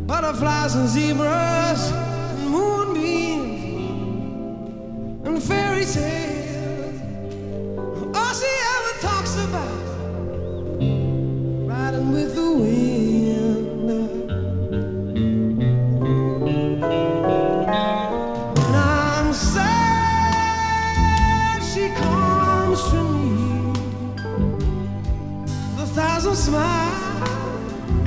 butterflies and zebras, and moonbeams and fairy tales. All she ever talks about, riding with the wind. When I'm sad, she comes to me with a thousand smiles.